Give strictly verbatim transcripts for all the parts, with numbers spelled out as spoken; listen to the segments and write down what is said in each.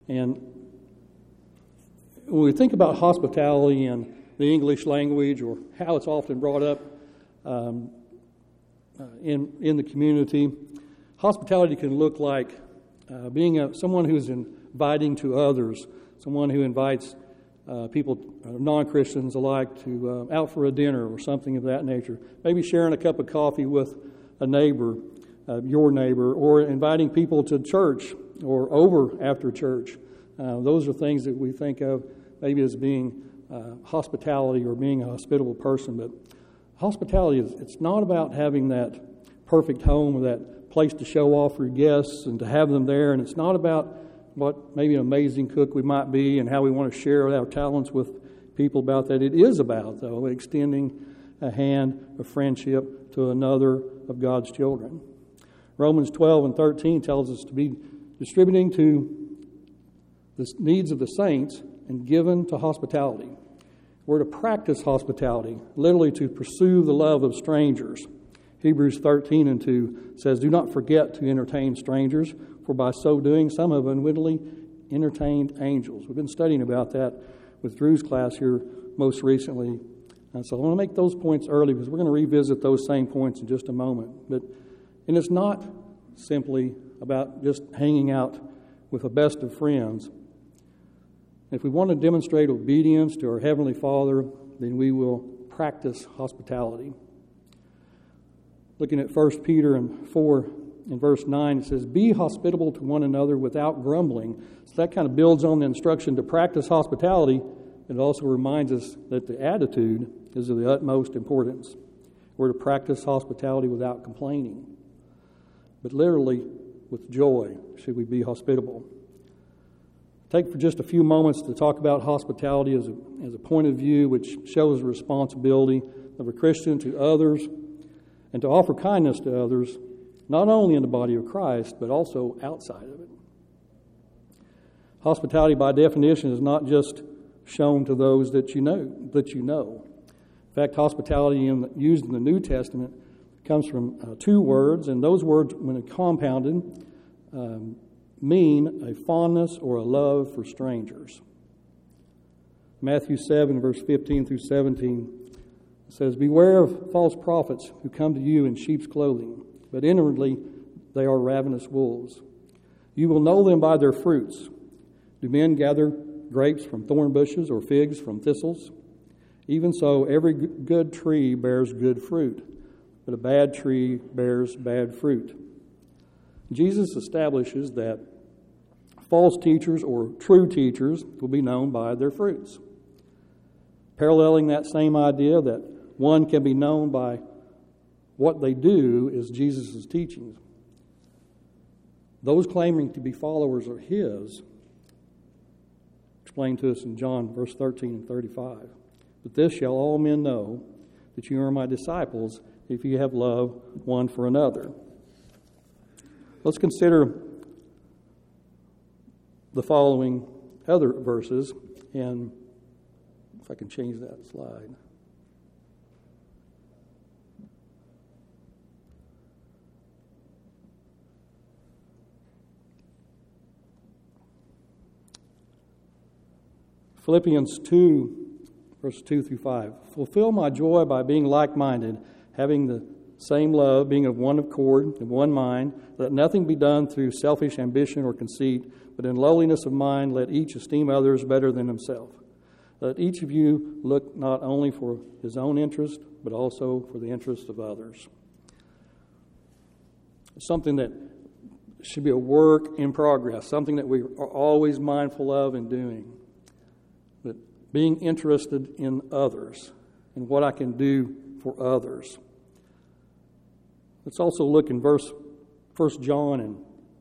And when we think about hospitality in the English language, or how it's often brought up um, uh, in in the community, hospitality can look like uh, being a, someone who's inviting to others, someone who invites uh, people, uh, non-Christians alike, to uh, out for a dinner or something of that nature. Maybe sharing a cup of coffee with a neighbor, uh, your neighbor, or inviting people to church or over after church. Uh, those are things that we think of maybe as being uh, hospitality or being a hospitable person. But hospitality, is it's not about having that perfect home or that place to show off for your guests and to have them there. And it's not about what maybe an amazing cook we might be and how we want to share our talents with people about that. It is about, though, extending a hand of friendship to another of God's children. Romans twelve and thirteen tells us to be distributing to the needs of the saints and given to hospitality. We're to practice hospitality, literally to pursue the love of strangers. Hebrews thirteen and two says, "Do not forget to entertain strangers, for by so doing some have unwittingly entertained angels." We've been studying about that with Drew's class here most recently. And so I want to make those points early because we're going to revisit those same points in just a moment. But and it's not simply about just hanging out with a best of friends. If we want to demonstrate obedience to our Heavenly Father, then we will practice hospitality. Looking at First Peter and four in verse nine, it says, "Be hospitable to one another without grumbling." So that kind of builds on the instruction to practice hospitality. It also reminds us that the attitude is of the utmost importance. We're to practice hospitality without complaining. But literally, with joy, should we be hospitable. Take for just a few moments to talk about hospitality as a, as a point of view which shows the responsibility of a Christian to others and to offer kindness to others, not only in the body of Christ, but also outside of it. Hospitality, by definition, is not just shown to those that you know. That you know. In fact, hospitality in the, used in the New Testament comes from uh, two words, and those words, when compounded, um, mean a fondness or a love for strangers. Matthew seven, verse fifteen through seventeen says, "Beware of false prophets who come to you in sheep's clothing, but inwardly they are ravenous wolves. You will know them by their fruits. Do men gather grapes from thorn bushes or figs from thistles? Even so, every good tree bears good fruit, but a bad tree bears bad fruit." Jesus establishes that false teachers or true teachers will be known by their fruits. Paralleling that same idea that one can be known by what they do is Jesus' teachings. Those claiming to be followers of His, explained to us in John verse thirteen and thirty-five. "But this shall all men know, that you are my disciples, if you have love one for another." Let's consider the following other verses, and if I can change that slide. Philippians two, verses two through five. "Fulfill my joy by being like-minded, having the same love, being of one accord, of one mind. Let nothing be done through selfish ambition or conceit, but in lowliness of mind let each esteem others better than himself. Let each of you look not only for his own interest, but also for the interest of others." Something that should be a work in progress, something that we are always mindful of and doing. But being interested in others and what I can do for others. Let's also look in verse First John and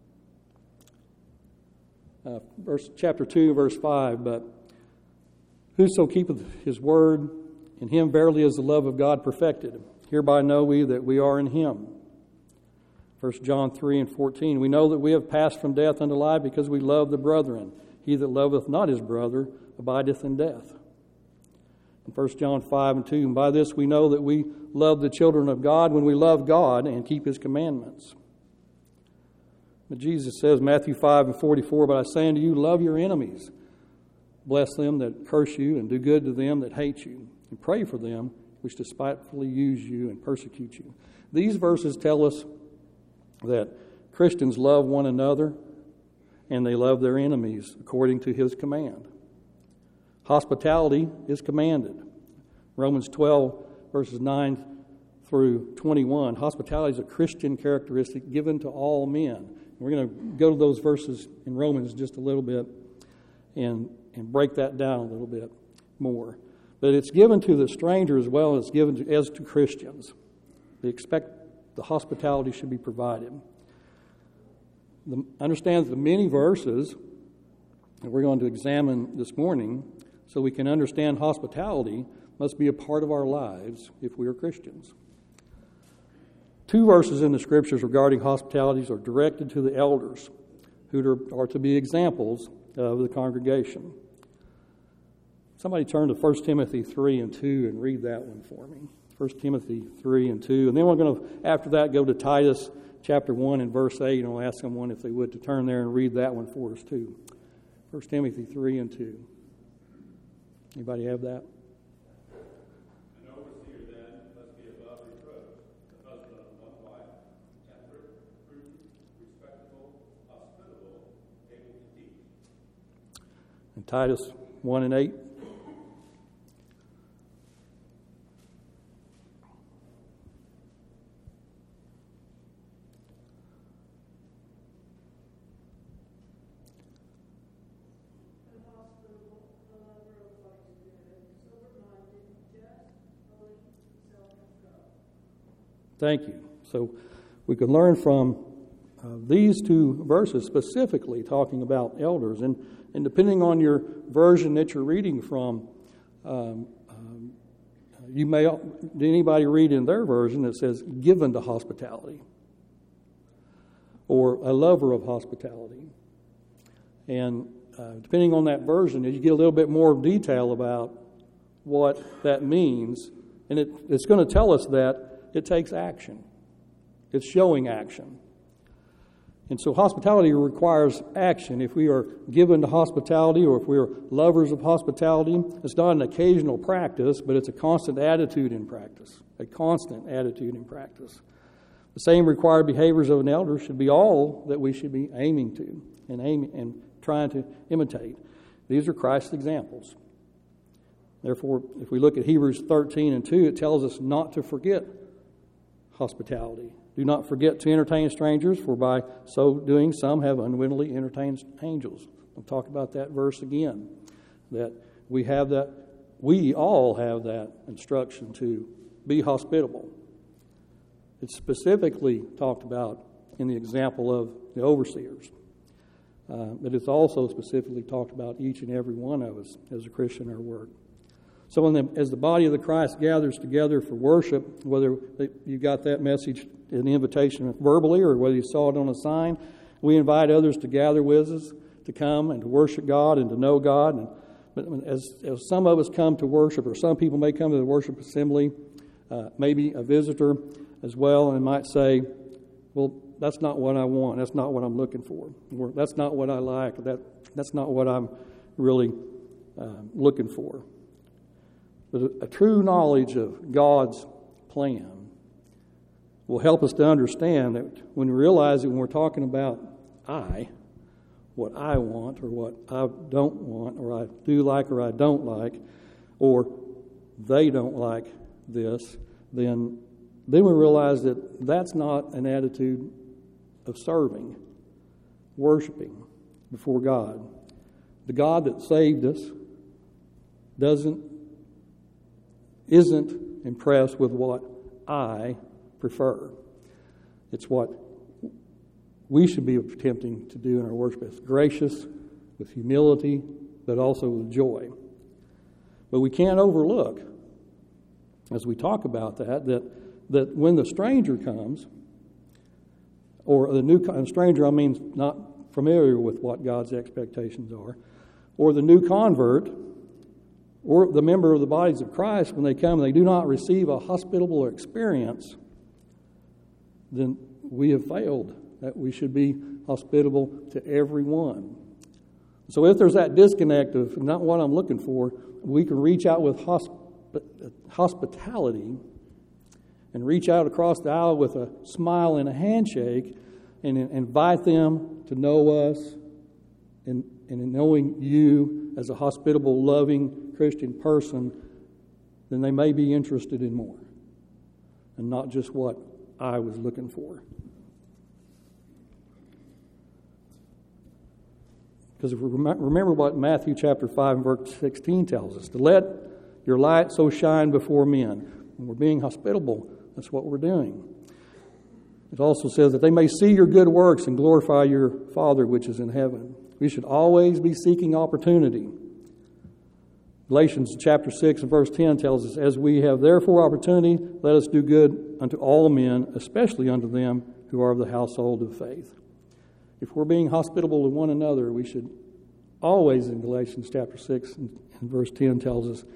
uh, verse chapter two, verse five. "But whoso keepeth his word, in him verily is the love of God perfected. Hereby know we that we are in him." First John three and fourteen. "We know that we have passed from death unto life, because we love the brethren. He that loveth not his brother abideth in death." In First John five and two, "And by this we know that we love the children of God, when we love God and keep His commandments." But Jesus says, Matthew five and forty-four, but I say unto you, love your enemies. Bless them that curse you, and do good to them that hate you. And pray for them which despitefully use you and persecute you. These verses tell us that Christians love one another and they love their enemies according to his command. Hospitality is commanded. Romans twelve, verses nine through twenty-one. Hospitality is a Christian characteristic given to all men. We're going to go to those verses in Romans just a little bit and, and break that down a little bit more. But it's given to the stranger as well as given to, as to Christians. They expect the hospitality should be provided. The, understand the many verses that we're going to examine this morning so we can understand hospitality must be a part of our lives if we are Christians. Two verses in the Scriptures regarding hospitalities are directed to the elders, who are to be examples of the congregation. Somebody turn to First Timothy three and two and read that one for me. First Timothy three and two. And then we're going to, after that, go to Titus chapter one and verse eight, and I'll ask someone if they would to turn there and read that one for us too. First Timothy three and two. Anybody have that? And Titus one and eight. Thank you. So we can learn from uh, these two verses specifically talking about elders. And, and depending on your version that you're reading from, um, um, you may, did anybody read in their version that says given to hospitality or a lover of hospitality? And uh, depending on that version, you get a little bit more detail about what that means. And it, it's going to tell us that it takes action. It's showing action. And so hospitality requires action. If we are given to hospitality or if we are lovers of hospitality, it's not an occasional practice, but it's a constant attitude in practice. A constant attitude in practice. The same required behaviors of an elder should be all that we should be aiming to and aiming and trying to imitate. These are Christ's examples. Therefore, if we look at Hebrews thirteen and two, it tells us not to forget hospitality. Do not forget to entertain strangers, for by so doing some have unwittingly entertained angels. I'll talk about that verse again. That we have that, we all have that instruction to be hospitable. It's specifically talked about in the example of the overseers. Uh, but it's also specifically talked about each and every one of us as a Christian in our work. So when the, as the body of the Christ gathers together for worship, whether you got that message in the invitation verbally or whether you saw it on a sign, we invite others to gather with us, to come and to worship God and to know God. And but as, as some of us come to worship, or some people may come to the worship assembly, uh, maybe a visitor as well, and might say, well, that's not what I want. That's not what I'm looking for. Or that's not what I like. That That's not what I'm really uh, looking for. But a, a true knowledge of God's plan will help us to understand that when we realize that when we're talking about I, what I want or what I don't want or I do like or I don't like, or they don't like this, then, then we realize that that's not an attitude of serving, worshiping before God. The God that saved us doesn't isn't impressed with what I prefer. It's what we should be attempting to do in our worship. It's gracious, with humility, but also with joy. But we can't overlook, as we talk about that, that, that when the stranger comes, or the new and stranger, I mean not familiar with what God's expectations are, or the new convert, or the member of the bodies of Christ, when they come and they do not receive a hospitable experience, then we have failed. That we should be hospitable to everyone. So if there's that disconnect of not what I'm looking for, we can reach out with hosp- hospitality and reach out across the aisle with a smile and a handshake and invite them to know us and, and in knowing you as a hospitable, loving Christian person, then they may be interested in more and not just what I was looking for. Because if we remember what Matthew chapter five and verse sixteen tells us, to let your light so shine before men. When we're being hospitable, that's what we're doing. It also says that they may see your good works and glorify your Father which is in heaven. We should always be seeking opportunity. Galatians chapter six and verse ten tells us, as we have therefore opportunity, let us do good unto all men, especially unto them who are of the household of faith. If we're being hospitable to one another, we should always, in Galatians chapter six and, and verse ten tells us,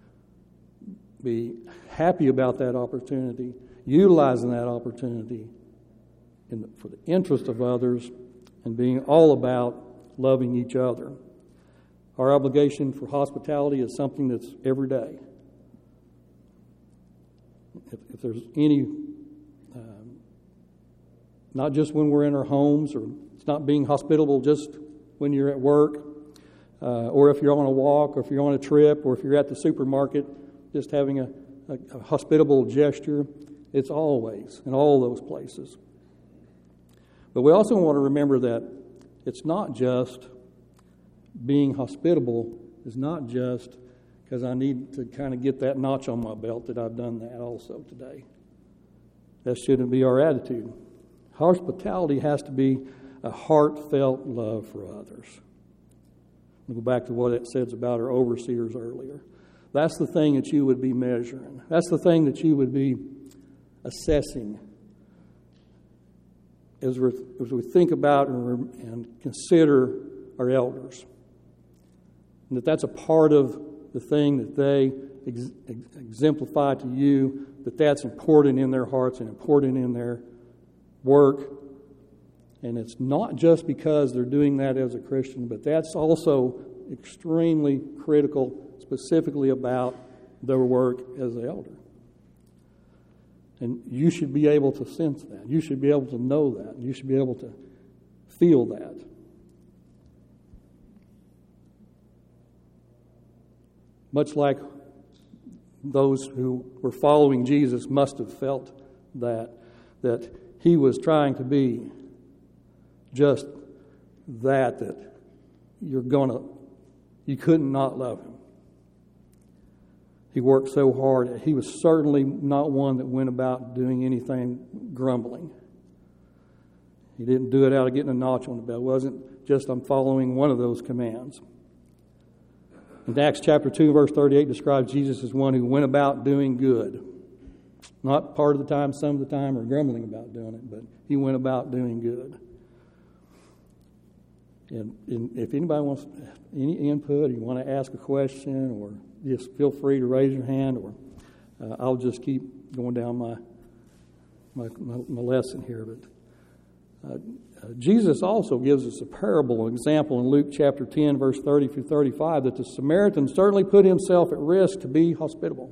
be happy about that opportunity, utilizing that opportunity in the, for the interest of others, and being all about loving each other. Our obligation for hospitality is something that's every day. If, if there's any, um, not just when we're in our homes, or it's not being hospitable just when you're at work, uh, or if you're on a walk, or if you're on a trip, or if you're at the supermarket, just having a, a, a hospitable gesture. It's always in all those places. But we also want to remember that it's not just being hospitable is not just because I need to kind of get that notch on my belt that I've done that also today. That shouldn't be our attitude. Hospitality has to be a heartfelt love for others. We'll go back to what it says about our overseers earlier. That's the thing that you would be measuring. That's the thing that you would be assessing as, we're, as we think about and, and consider our elders. And that that's a part of the thing that they ex- exemplify to you, that that's important in their hearts and important in their work. And it's not just because they're doing that as a Christian, but that's also extremely critical specifically about their work as an elder. And you should be able to sense that. You should be able to know that. You should be able to feel that. Much like those who were following Jesus must have felt that, that he was trying to be just that, that you're going to, you couldn't not love him. He worked so hard. He was certainly not one that went about doing anything grumbling. He didn't do it out of getting a notch on the belt. It wasn't just I'm following one of those commands. In Acts chapter two, verse thirty-eight describes Jesus as one who went about doing good. Not part of the time, some of the time, or grumbling about doing it, but he went about doing good. And, and if anybody wants any input, or you want to ask a question, or just feel free to raise your hand, or uh, I'll just keep going down my my, my, my lesson here. But uh, uh, Jesus also gives us a parable, an example in Luke chapter ten, verse thirty through thirty-five, that the Samaritan certainly put himself at risk to be hospitable.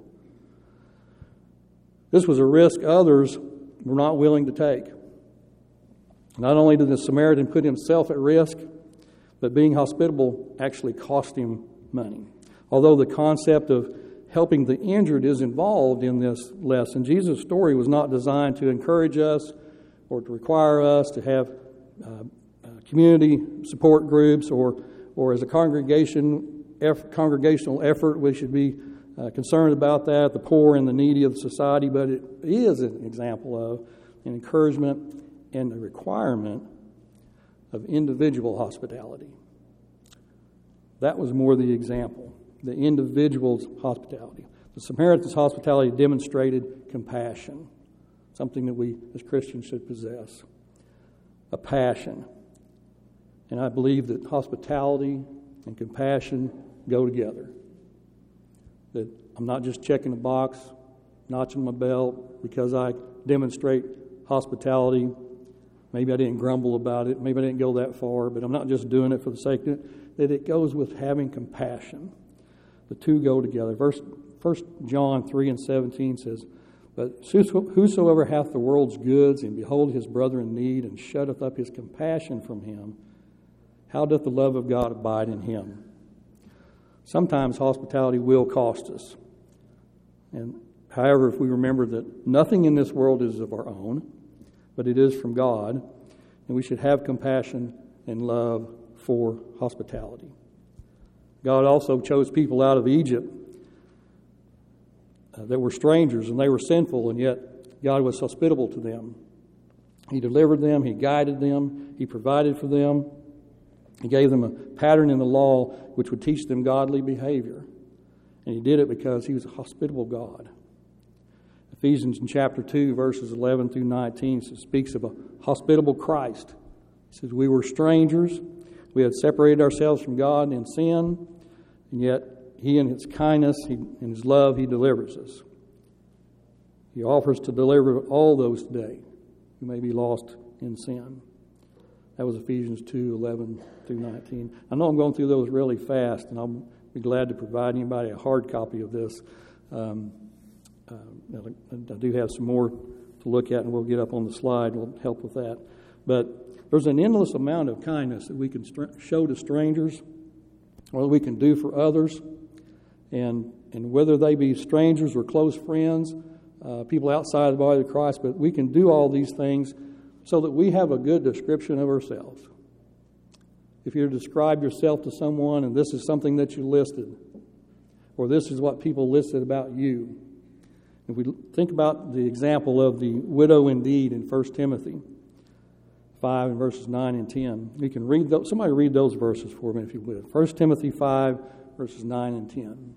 This was a risk others were not willing to take. Not only did the Samaritan put himself at risk, but being hospitable actually cost him money. Although the concept of helping the injured is involved in this lesson, Jesus' story was not designed to encourage us or to require us to have uh, uh, community support groups or, or as a congregation, eff- congregational effort, we should be uh, concerned about that, the poor and the needy of society, but it is an example of an encouragement and the requirement of individual hospitality. That was more the example, the individual's hospitality. The Samaritan's hospitality demonstrated compassion, something that we as Christians should possess, a passion. And I believe that hospitality and compassion go together. That I'm not just checking a box, notching my belt because I demonstrate hospitality, Maybe I didn't grumble about it. Maybe I didn't go that far, but I'm not just doing it for the sake of it. That it goes with having compassion. The two go together. Verse First John three and seventeen says, "But whosoever hath the world's goods, and behold his brother in need, and shutteth up his compassion from him, how doth the love of God abide in him?" Sometimes hospitality will cost us. And however, if we remember that nothing in this world is of our own, but it is from God, and we should have compassion and love for hospitality. God also chose people out of Egypt uh, that were strangers, and they were sinful, and yet God was hospitable to them. He delivered them, He guided them, He provided for them. He gave them a pattern in the law which would teach them godly behavior. And He did it because He was a hospitable God. Ephesians in chapter two, verses eleven through nineteen, speaks of a hospitable Christ. He says, "We were strangers. We had separated ourselves from God in sin, and yet He in His kindness, He in His love, He delivers us. He offers to deliver all those today who may be lost in sin." That was Ephesians two, eleven through nineteen. I know I'm going through those really fast, and I'll be glad to provide anybody a hard copy of this. Um, uh, I do have some more to look at, and we'll get up on the slide. We'll help with that. But there's an endless amount of kindness that we can str- show to strangers, or that we can do for others. And, and whether they be strangers or close friends, uh, people outside the body of Christ, but we can do all these things so that we have a good description of ourselves. If you describe yourself to someone and this is something that you listed, or this is what people listed about you. If we think about the example of the widow indeed in First Timothy five and verses nine and ten, you can read those. Somebody read those verses for me if you would. First Timothy five, verses nine and ten.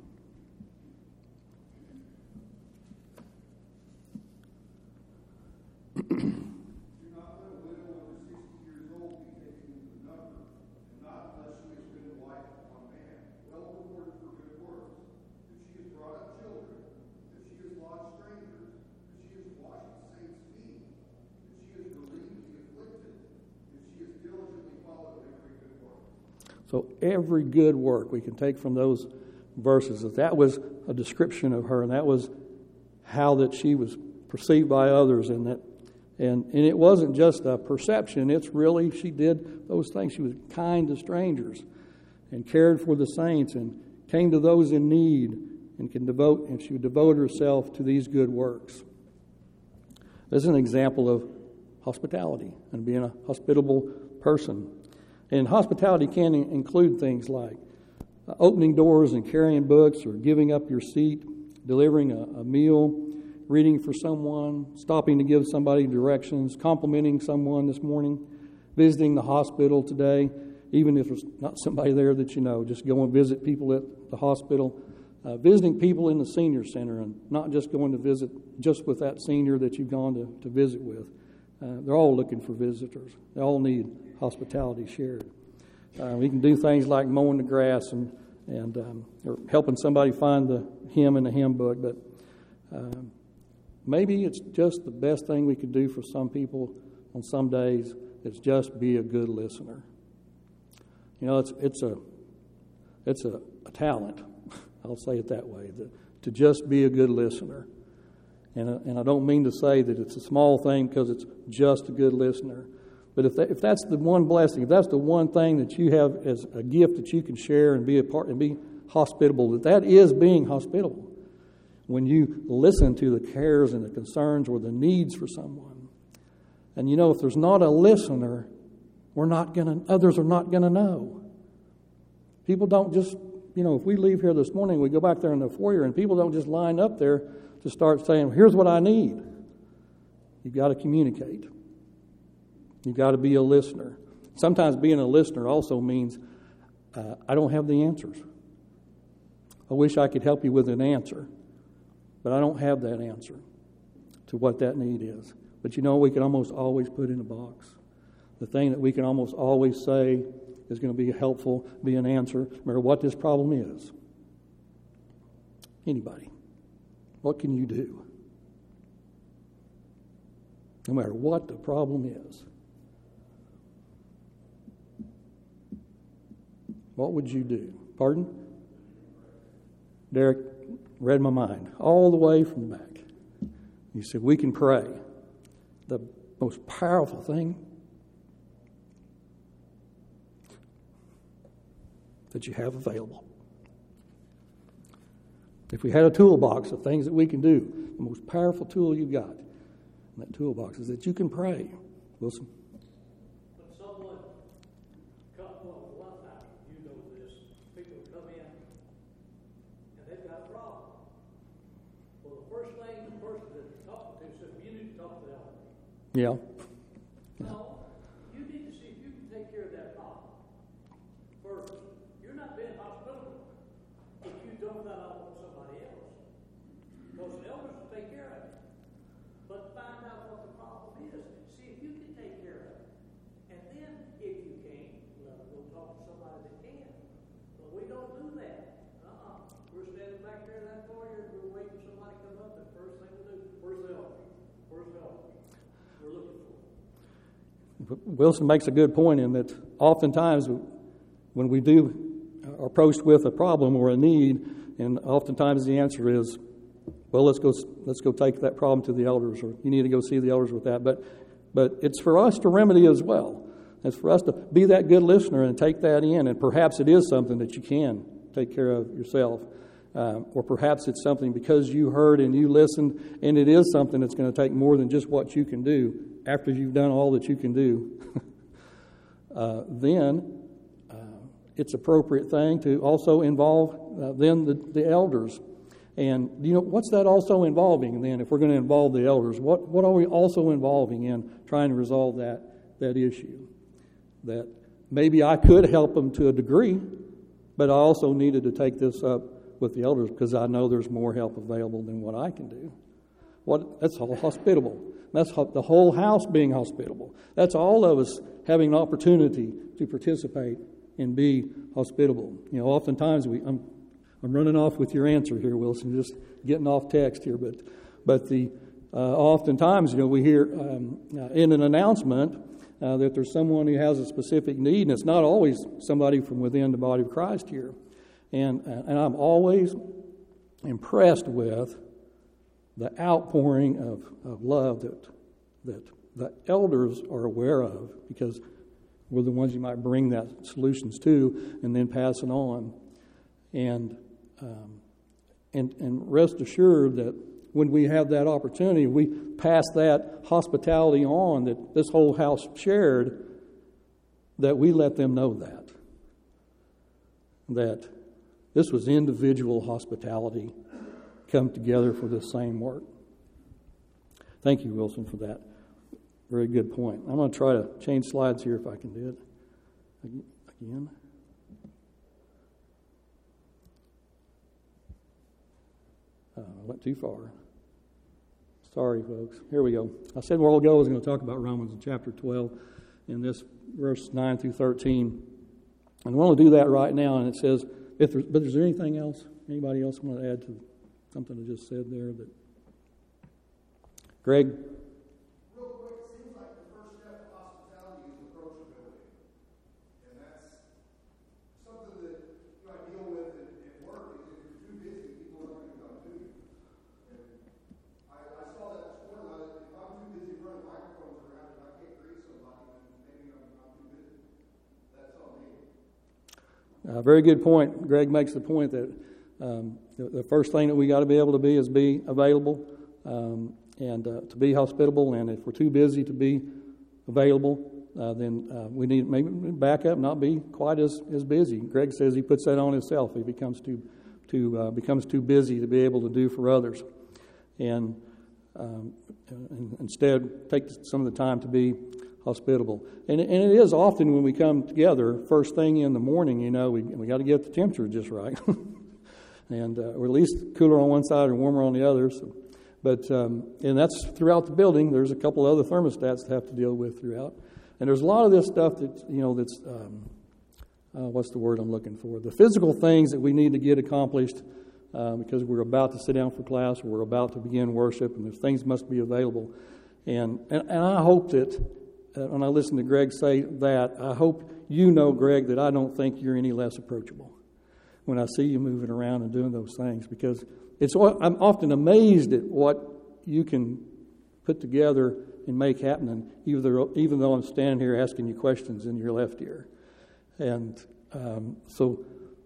So every good work we can take from those verses, that that was a description of her, and that was how that she was perceived by others, and that, and and it wasn't just a perception. It's really she did those things. She was kind to strangers, and cared for the saints, and came to those in need, and can devote, and she would devote herself to these good works. This is an example of hospitality and being a hospitable person. And hospitality can include things like opening doors and carrying books, or giving up your seat, delivering a, a meal, reading for someone, stopping to give somebody directions, complimenting someone this morning, visiting the hospital today, even if there's not somebody there that you know, just go and visit people at the hospital, uh, visiting people in the senior center, and not just going to visit just with that senior that you've gone to, to visit with. Uh, they're all looking for visitors. They all need hospitality shared. Uh, we can do things like mowing the grass and and um, or helping somebody find the hymn in the hymn book, but uh, maybe it's just the best thing we could do for some people on some days is just be a good listener. You know, it's it's a it's a, a talent. I'll say it that way, to, to just be a good listener. And uh, and I don't mean to say that it's a small thing because it's just a good listener. But if that, if that's the one blessing, if that's the one thing that you have as a gift that you can share and be a part and be hospitable, that that is being hospitable. When you listen to the cares and the concerns or the needs for someone. And you know, if there's not a listener, we're not gonna others are not gonna know. People don't just, you know, if we leave here this morning, we go back there in the foyer and people don't just line up there to start saying, here's what I need. You've got to communicate. You've got to be a listener. Sometimes being a listener also means uh, I don't have the answers. I wish I could help you with an answer, but I don't have that answer to what that need is. But you know, we can almost always put in a box. The thing that we can almost always say is going to be helpful, be an answer, no matter what this problem is. Anybody, what can you do? No matter what the problem is. what would you do? Pardon? Derek read my mind all the way from the back. He said, we can pray. The most powerful thing that you have available. If we had a toolbox of things that we can do, the most powerful tool you've got in that toolbox is that you can pray. Wilson? When someone comes, well, one time, you know this, people come in and they've got a problem. Well, the first thing the person that you're talking to says, well, you need to talk to the elder. Yeah. No, you need to see if you can take care of that problem first. You're not being hospitable if you dump that off on somebody else. Because the elders will take care of it. But find out what the problem is. See if you can take care of it. And then, if you can't, well, go talk to somebody that can. But we don't do that. Uh-uh. We're standing back there in that foyer, and we're waiting for somebody to come up, and first thing we do, where's the elders? Where's the elders? We're looking for them. Wilson makes a good point in that oftentimes when we do are approached with a problem or a need, and oftentimes the answer is, well, let's go let's go take that problem to the elders, or you need to go see the elders with that. But but it's for us to remedy as well. It's for us to be that good listener and take that in, and perhaps it is something that you can take care of yourself. Uh, or perhaps it's something because you heard and you listened, and it is something that's going to take more than just what you can do after you've done all that you can do. uh, then uh, it's appropriate thing to also involve uh, then the, the elders. And, you know, what's that also involving then? If we're going to involve the elders, what, what are we also involving in trying to resolve that, that issue? That maybe I could help them to a degree, but I also needed to take this up with the elders because I know there's more help available than what I can do. What that's all hospitable. That's ho- the whole house being hospitable. That's all of us having an opportunity to participate and be hospitable. You know, oftentimes we I'm I'm running off with your answer here, Wilson, just getting off text here, but but the uh, oftentimes you know we hear um, uh, in an announcement uh, that there's someone who has a specific need, and it's not always somebody from within the body of Christ here. And and I'm always impressed with the outpouring of, of love that that the elders are aware of, because we're the ones you might bring that solutions to and then pass it on. And um, and and rest assured that when we have that opportunity, we pass that hospitality on that this whole house shared, that we let them know that. That this was individual hospitality come together for the same work. Thank you, Wilson, for that. Very good point. I'm going to try to change slides here if I can do it again. Uh, I went too far. Sorry, folks. Here we go. I said a while ago I was going to talk about Romans in chapter twelve, in this verse nine through thirteen. And I want to do that right now, and it says, If there, but is there anything else? Anybody else want to add to something I just said there? That Greg? Real quick, it seems like the first step of hospitality is approachability. And that's something that you know, I deal with at, at work. Is if you're too busy, people are not going to come to you. And I, I saw that this morning. I, if I'm too busy running microphones around and I can't greet somebody, then maybe I'm, I'm too busy. That's on me. Uh, very good point. Greg makes the point that um, the, the first thing that we got to be able to be is be available um, and uh, to be hospitable. And if we're too busy to be available, uh, then uh, we need maybe back up, not be quite as, as busy. Greg says he puts that on himself. He becomes too too uh, becomes too busy to be able to do for others, and, um, and instead take some of the time to be hospitable. And, and it is often when we come together, first thing in the morning, you know, we we got to get the temperature just right. and uh, or at least cooler on one side or warmer on the other. So, but, um, and that's throughout the building. There's a couple other thermostats to have to deal with throughout. And there's a lot of this stuff that, you know, that's, um, uh, what's the word I'm looking for? The physical things that we need to get accomplished uh, because we're about to sit down for class or we're about to begin worship, and those things must be available. And, and, and I hope that uh, when I listen to Greg say that, I hope you know, Greg, that I don't think you're any less approachable when I see you moving around and doing those things, because it's I'm often amazed at what you can put together and make happen, even though, even though I'm standing here asking you questions in your left ear. And um, so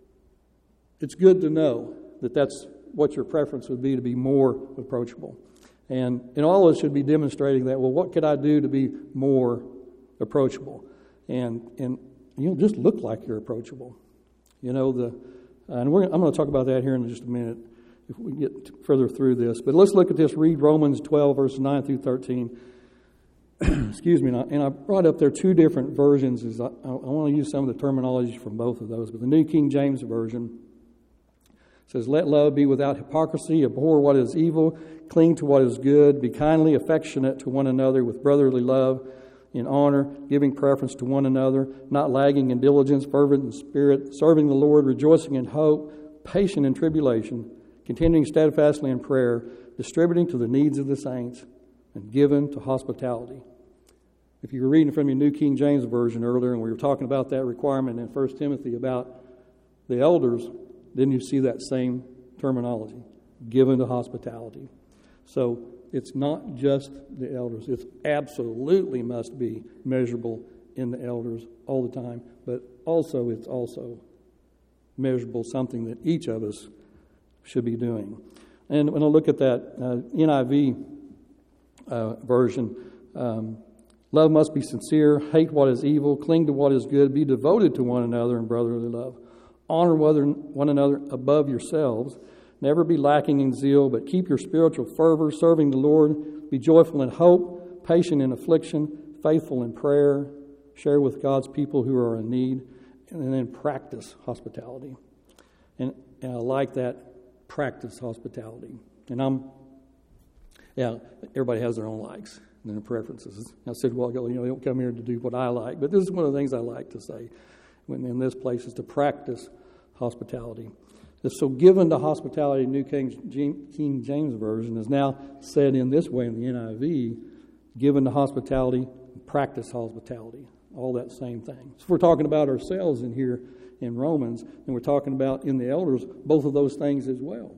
it's good to know that that's what your preference would be, to be more approachable. And, and all of us should be demonstrating that, well, what could I do to be more approachable? And, and you know, just look like you're approachable. You know, the and we're, I'm going to talk about that here in just a minute if we get further through this. But let's look at this. Read Romans twelve, verses nine through thirteen. Excuse me. And I, and I brought up there two different versions. Is I, I want to use some of the terminology from both of those. But the New King James Version says, "Let love be without hypocrisy, abhor what is evil, cling to what is good, be kindly affectionate to one another with brotherly love, in honor, giving preference to one another, not lagging in diligence, fervent in spirit, serving the Lord, rejoicing in hope, patient in tribulation, continuing steadfastly in prayer, distributing to the needs of the saints, and given to hospitality." If you were reading from your New King James Version earlier, and we were talking about that requirement in First Timothy about the elders, then you see that same terminology, given to hospitality. So it's not just the elders. It absolutely must be measurable in the elders all the time, but also it's also measurable, something that each of us should be doing. And when I look at that uh, N I V uh, version, um, love must be sincere, hate what is evil, cling to what is good, be devoted to one another in brotherly love. Honor one another above yourselves. Never be lacking in zeal, but keep your spiritual fervor, serving the Lord. Be joyful in hope, patient in affliction, faithful in prayer. Share with God's people who are in need, and then practice hospitality. And, and I like that, practice hospitality. And I'm, yeah, everybody has their own likes and their preferences. I said a while ago, you know, they don't come here to do what I like, but this is one of the things I like to say when in this place is to practice hospitality. So given to hospitality, New King, King James Version is now said in this way in the N I V, given to hospitality, practice hospitality, all that same thing. So if we're talking about ourselves in here in Romans, and we're talking about in the elders, both of those things as well.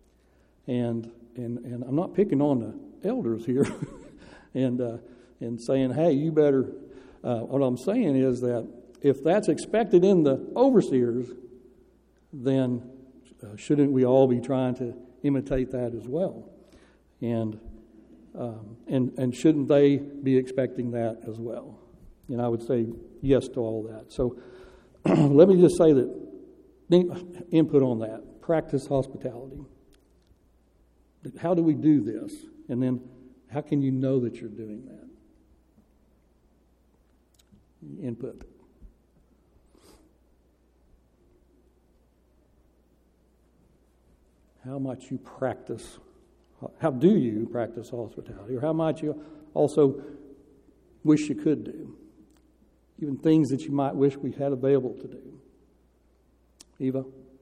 And and and I'm not picking on the elders here and uh, and saying, hey, you better, uh, what I'm saying is that if that's expected in the overseers, then Uh, shouldn't we all be trying to imitate that as well? And um, and and shouldn't they be expecting that as well? And I would say yes to all that. So let me just say that input on that. Practice hospitality. How do we do this? And then how can you know that you're doing that? Input. How much you practice, how do you practice hospitality, or how much you also wish you could do, even things that you might wish we had available to do. Eva?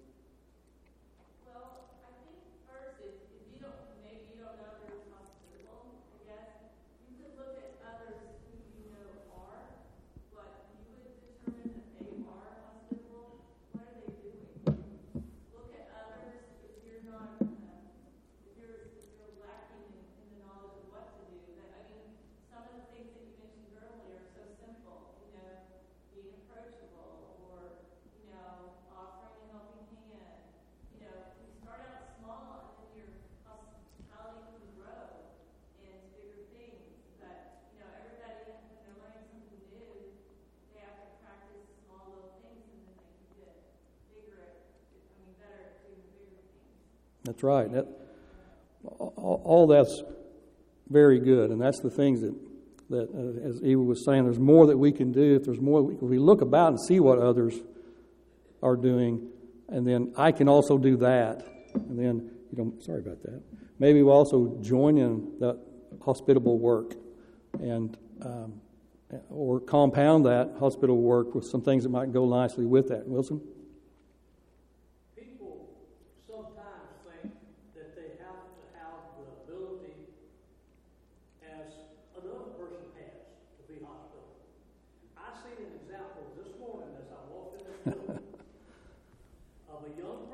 That's right. That, all, all that's very good, and that's the things that, that uh, as Eva was saying, there's more that we can do. If there's more, if we look about and see what others are doing, and then I can also do that, and then, you know, sorry about that. Maybe we'll also join in that hospitable work, and um, or compound that hospitable work with some things that might go nicely with that. Wilson? Have the ability, as another person has, to be hospitable.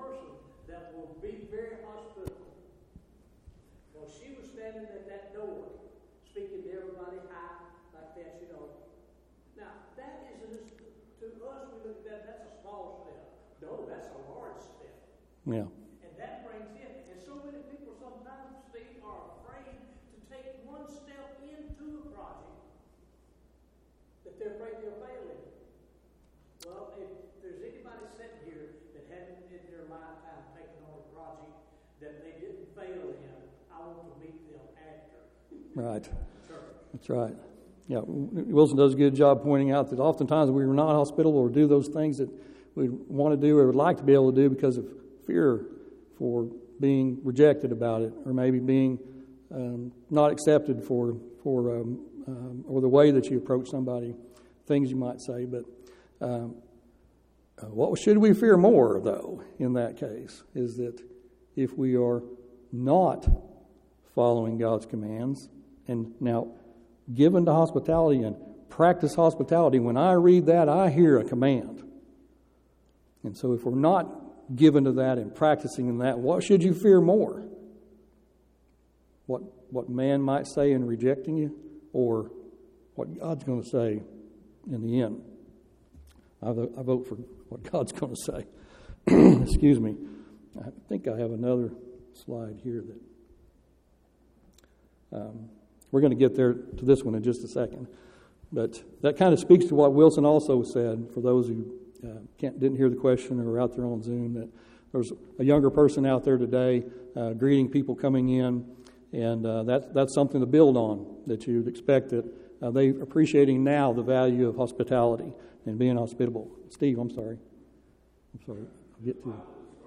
person that will be very hospitable. Well, she was standing at that door, speaking to everybody high, like that, you know. Now, that isn't, to us, we look at that, that's a small step. No, that's a large step. Yeah. And that brings in, and so many people sometimes, Steve, are afraid to take one step into a project that they're afraid they'll fail in. Well, if there's anybody sitting here that hadn't in their lifetime taken on a project that they didn't fail in, I want to meet them after. Right. Sure. That's right. Yeah, Wilson does a good job pointing out that oftentimes we are not hospitable or do those things that we want to do or would like to be able to do because of fear for being rejected about it, or maybe being um, not accepted for for um, um, or the way that you approach somebody, things you might say. But um, uh, what should we fear more, though, in that case, is that if we are not following God's commands and now given to hospitality and practice hospitality, when I read that, I hear a command. And so if we're not given to that and practicing in that, what should you fear more? What what man might say in rejecting you, or what God's going to say in the end? I, I vote for what God's going to say. Excuse me. I think I have another slide here that um, we're going to get there to this one in just a second. But that kind of speaks to what Wilson also said, for those who uh, can't didn't hear the question or are out there on Zoom, that there's a younger person out there today uh, greeting people coming in, and uh, that's, that's something to build on, that you'd expect that uh, they're appreciating now the value of hospitality and being hospitable. Steve, I'm sorry. I'm sorry. I'll get to it.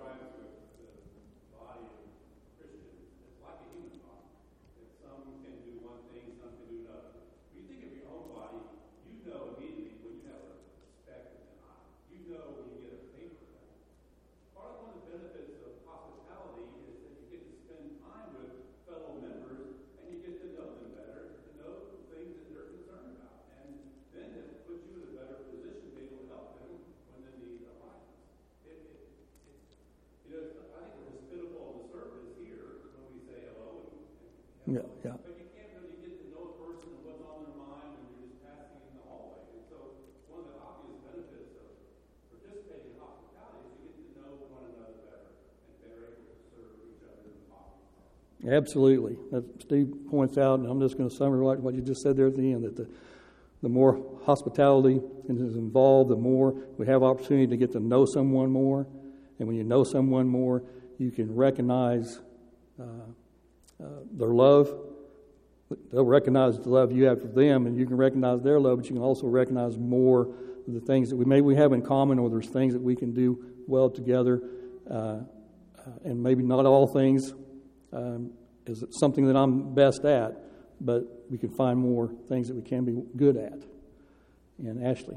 Yeah, yeah. But you can't really get to know a person and what's on their mind when you're just passing in the hallway. And so one of the obvious benefits of participating in hospitality is you get to know one another better, and they're able to serve each other in the hospitality. Absolutely. That Steve points out, and I'm just going to summarize what you just said there at the end, that the, the more hospitality is involved, the more we have opportunity to get to know someone more. And when you know someone more, you can recognize uh, Uh, their love. They'll recognize the love you have for them, and you can recognize their love, but you can also recognize more of the things that we maybe we have in common, or there's things that we can do well together, uh, uh, and maybe not all things um, is something that I'm best at, but we can find more things that we can be good at. And Ashley.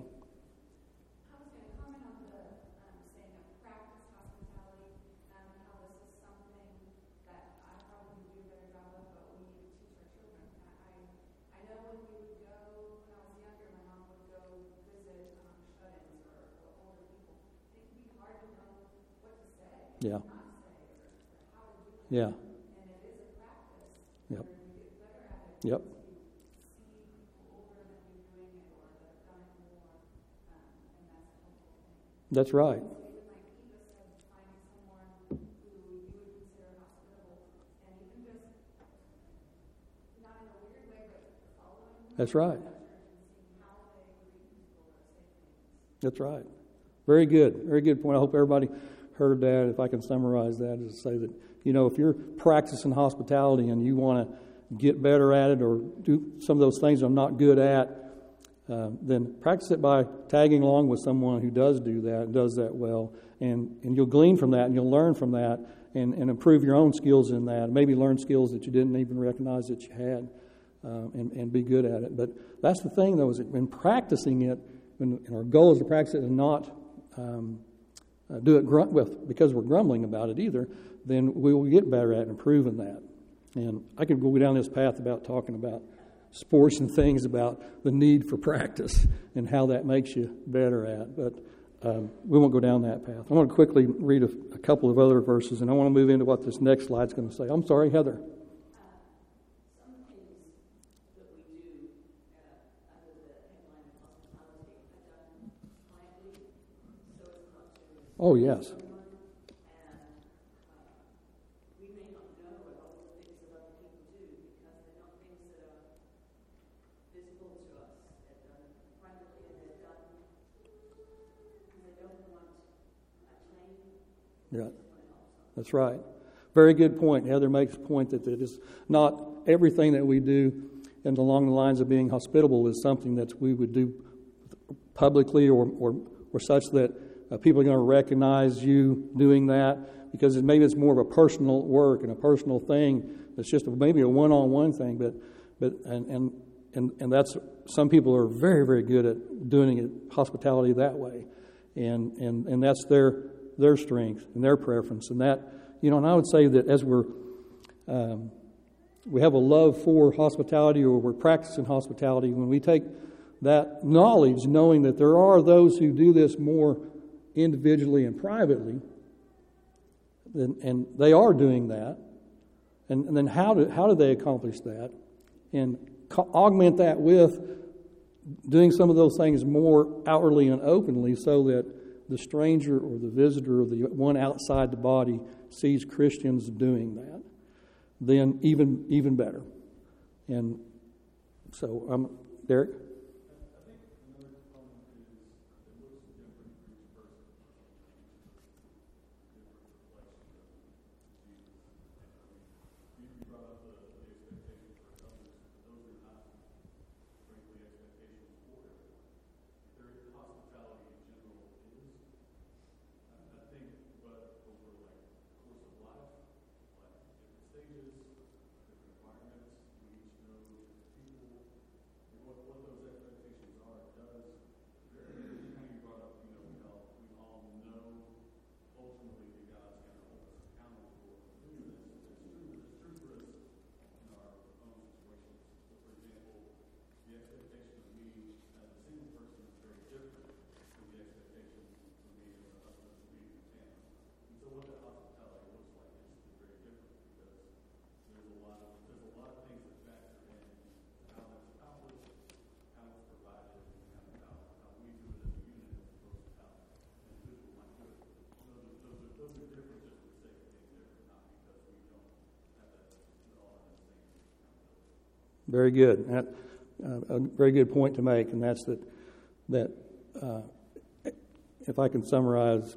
Yeah. Yeah. Yep. Yep. That's right. That's right. That's right. Very good. Very good point. I hope everybody heard that. If I can summarize that, is to say that, you know, if you're practicing hospitality and you want to get better at it or do some of those things I'm not good at, uh, then practice it by tagging along with someone who does do that and does that well. And, and you'll glean from that and you'll learn from that and, and improve your own skills in that. Maybe learn skills that you didn't even recognize that you had uh, and, and be good at it. But that's the thing, though, is that when practicing it, when, and our goal is to practice it and not um, Uh, do it grum- with because we're grumbling about it either, then we will get better at improving that. And I could go down this path about talking about sports and things about the need for practice and how that makes you better at. But um, we won't go down that path. I want to quickly read a, a couple of other verses, and I want to move into what this next slide's going to say. I'm sorry, Heather. Oh, yes. Yeah, that's right. Very good point. Heather makes a point that it is not everything that we do and along the lines of being hospitable is something that we would do publicly or, or, or such that uh, people are going to recognize you doing that, because it, maybe it's more of a personal work and a personal thing. It's just a, maybe a one-on-one thing, but but and, and and and that's some people are very very good at doing it, hospitality that way, and and and that's their their strength and their preference, and that you know. And I would say that as we're um, we have a love for hospitality, or we're practicing hospitality, when we take that knowledge, knowing that there are those who do this more individually and privately, and, and they are doing that, and, and then how do how do they accomplish that, and co- augment that with doing some of those things more outwardly and openly, so that the stranger or the visitor or the one outside the body sees Christians doing that, then even even better. And so, um, Derek? Very good. That, uh, a very good point to make, and that's that. That uh, if I can summarize,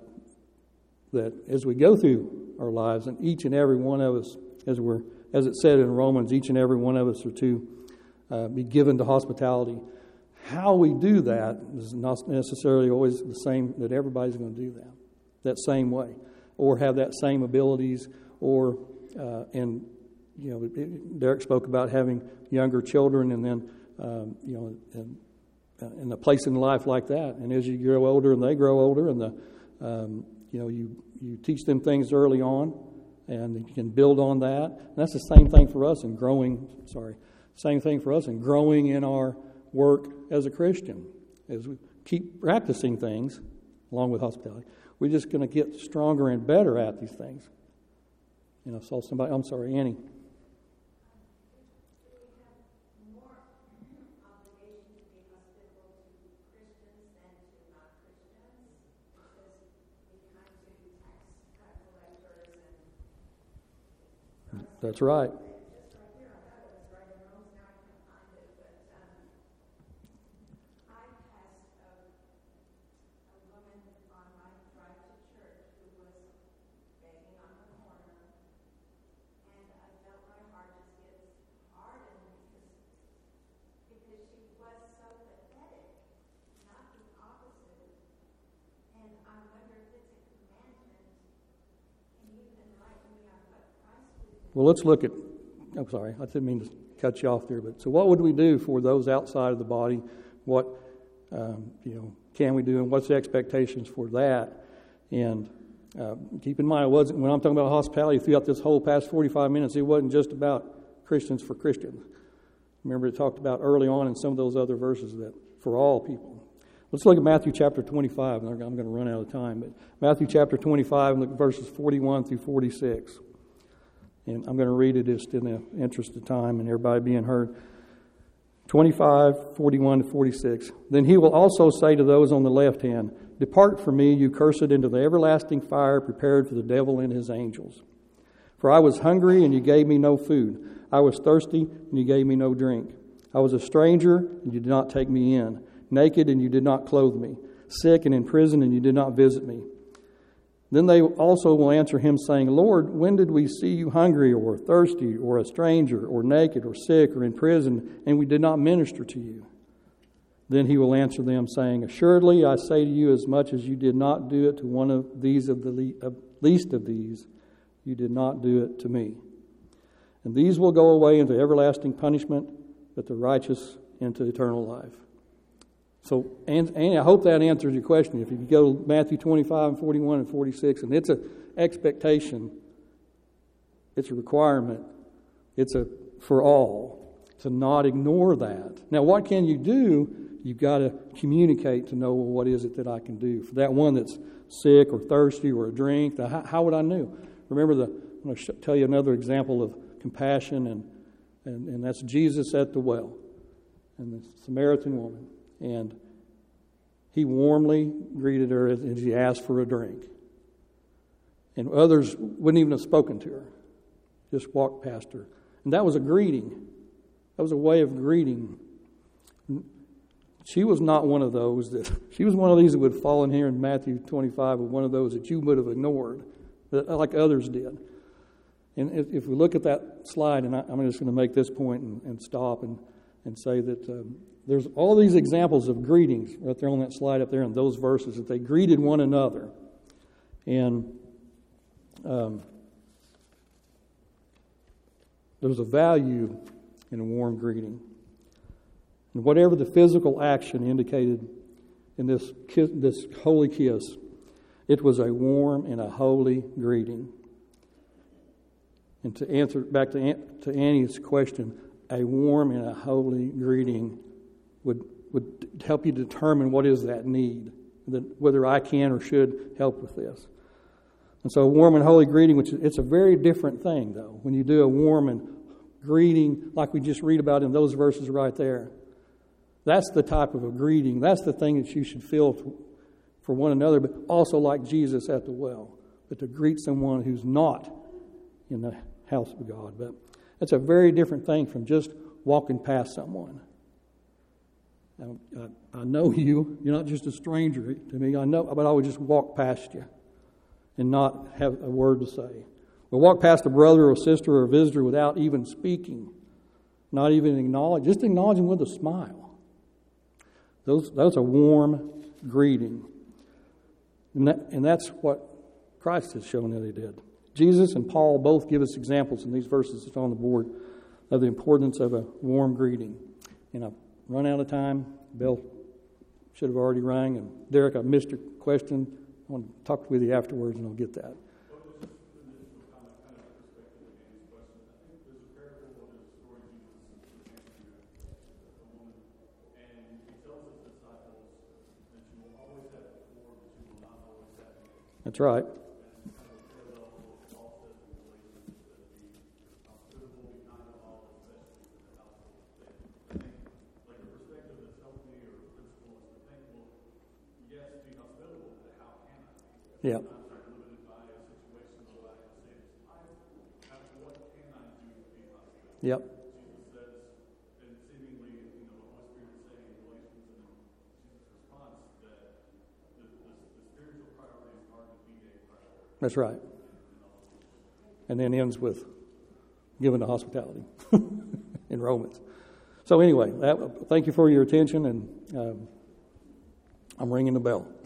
that as we go through our lives, and each and every one of us, as we're, as it said in Romans, each and every one of us are to uh, be given to hospitality. How we do that is not necessarily always the same. That everybody's going to do that that same way, or have that same abilities, or uh, and. You know, Derek spoke about having younger children, and then, um, you know, and, and a place in life like that. And as you grow older and they grow older, and the, um, you know, you, you teach them things early on, and you can build on that. And that's the same thing for us in growing. Sorry, same thing for us in growing in our work as a Christian. As we keep practicing things along with hospitality, we're just going to get stronger and better at these things. You know, I saw somebody. I'm sorry, Annie. That's right. Well, let's look at, I'm sorry, I didn't mean to cut you off there, but so what would we do for those outside of the body? What, um, you know, can we do, and what's the expectations for that? And uh, keep in mind, it wasn't, when I'm talking about hospitality throughout this whole past forty-five minutes, it wasn't just about Christians for Christians. Remember, it talked about early on in some of those other verses that for all people. Let's look at Matthew chapter twenty-five. I'm going to run out of time. But Matthew chapter twenty-five, and look at verses forty-one through forty-six. And I'm going to read it just in the interest of time and everybody being heard. twenty-five, forty-one to forty-six. Then he will also say to those on the left hand, Depart from me, you cursed, into the everlasting fire prepared for the devil and his angels. For I was hungry, and you gave me no food. I was thirsty, and you gave me no drink. I was a stranger, and you did not take me in. Naked, and you did not clothe me. Sick and in prison, and you did not visit me. Then they also will answer him, saying, Lord, when did we see you hungry, or thirsty, or a stranger, or naked, or sick, or in prison, and we did not minister to you? Then he will answer them, saying, Assuredly, I say to you, as much as you did not do it to one of these of the le- of least of these, you did not do it to me. And these will go away into everlasting punishment, but the righteous into eternal life. So, and, and I hope that answers your question. If you go to Matthew twenty-five and forty-one and forty-six, and it's an expectation, it's a requirement, it's a for all, to not ignore that. Now, what can you do? You've got to communicate to know, well, what is it that I can do? For that one that's sick or thirsty or a drink, how, how would I know? Remember, the, I'm going to tell you another example of compassion, and, and, and that's Jesus at the well and the Samaritan woman. And he warmly greeted her as he asked for a drink. And others wouldn't even have spoken to her, just walked past her. And that was a greeting. That was a way of greeting. She was not one of those that, she was one of these that would fall in here in Matthew twenty-five, with one of those that you would have ignored, like others did. And if, if we look at that slide, and I, I'm just going to make this point and, and stop and, and say that um, there's all these examples of greetings right there on that slide up there in those verses, that they greeted one another. And um, there was a value in a warm greeting. And whatever the physical action indicated in this kiss, this holy kiss, it was a warm and a holy greeting. And to answer back to to Annie's question, a warm and a holy greeting would would help you determine what is that need, that whether I can or should help with this. And so, a warm and holy greeting, which is, it's a very different thing, though, when you do a warm and greeting like we just read about in those verses right there. That's the type of a greeting. That's the thing that you should feel for, for one another, but also like Jesus at the well, but to greet someone who's not in the house of God. But that's a very different thing from just walking past someone. Now, I, I know you. You're not just a stranger to me. I know, but I would just walk past you and not have a word to say. We'll walk past a brother or a sister or a visitor without even speaking, not even acknowledge, just acknowledging with a smile. Those, that's a warm greeting. And, that, and that's what Christ has shown that he did. Jesus and Paul both give us examples in these verses that's on the board of the importance of a warm greeting. And I've run out of time. Bell should have already rang. And Derek, I missed your question. I want to talk with you afterwards, and I'll get that. That's right. Yeah. Yep. That's right. And then ends with giving the hospitality in Romans. So anyway, that, thank you for your attention, and um, I'm ringing the bell.